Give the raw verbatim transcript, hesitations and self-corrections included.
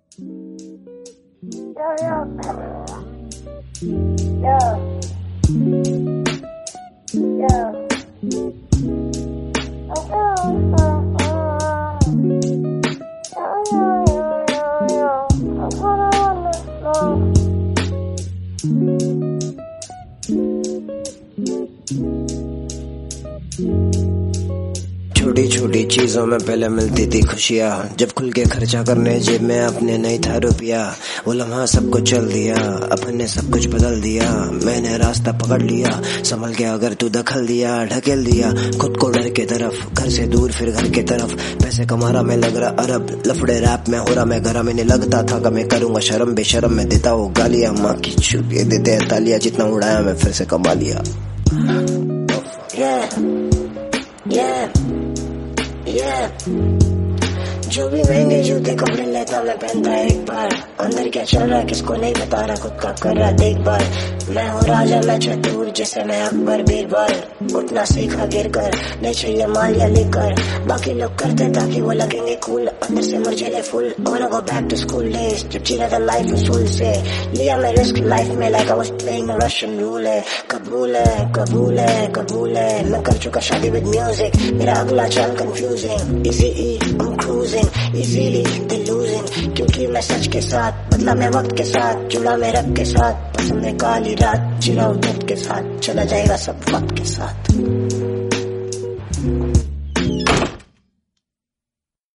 Yeah, yeah. Yeah. Yeah. Oh, oh, oh, oh. Yeah, yeah, yeah, yeah, yeah. That's what I wanna know. छोटी छोटी चीजों में पहले मिलती थी खुशियाँ, जब खुल के खर्चा करने जेब में अपने नहीं था रुपया। वो लम्हा सब कुछ चल दिया, अपन ने सब कुछ बदल दिया। मैंने रास्ता पकड़ लिया, संभल के अगर तू दखल दिया, ढकेल दिया खुद को डर के तरफ, घर से दूर फिर घर के तरफ। पैसे कमा रहा मैं लग रहा अरब, लफड़े रैप में हो रहा मैं घर। मैंने लगता था कि मैं करूंगा शर्म, बेशरम में देता वो गालियां। माँ की छुपी देते हैं तालियां, जितना उड़ाया मैं फिर से कमा लिया। yeah, yeah. Yeah. जो भी महंगे जूते कपड़े लेता मैं पहनता एक बार। अंदर क्या चल रहा है किसको नहीं बता रहा, खुद का कर रहा देखभाल। मैं हूँ राजा मैं चतुर, जैसे मैं अकबर बीरबल। उठना सीखा गिर कर, नहीं चाहिए माल या लेकर। बाकी लोग करते ताकि वो लगेंगे कूल, अंदर से मुरझेले फुल। I wanna go back to school days, जब जीना था लाइफ उसूल से। लिया मैं रिस्क लाइफ में like I was playing a Russian roulette। कबूल है कबूल है कबूल है, मैं कर चुका शादी with music। मेरा अगला चाल confusing, easy E I'm cruising, easily they losing। क्योंकि मैं सच के साथ बदला मैं वक्त के साथ, जुड़ा मैं रब के साथ। पसंद है काली रात, जिलाऊं दर्द के साथ, चला जाएगा सब वक्त के साथ।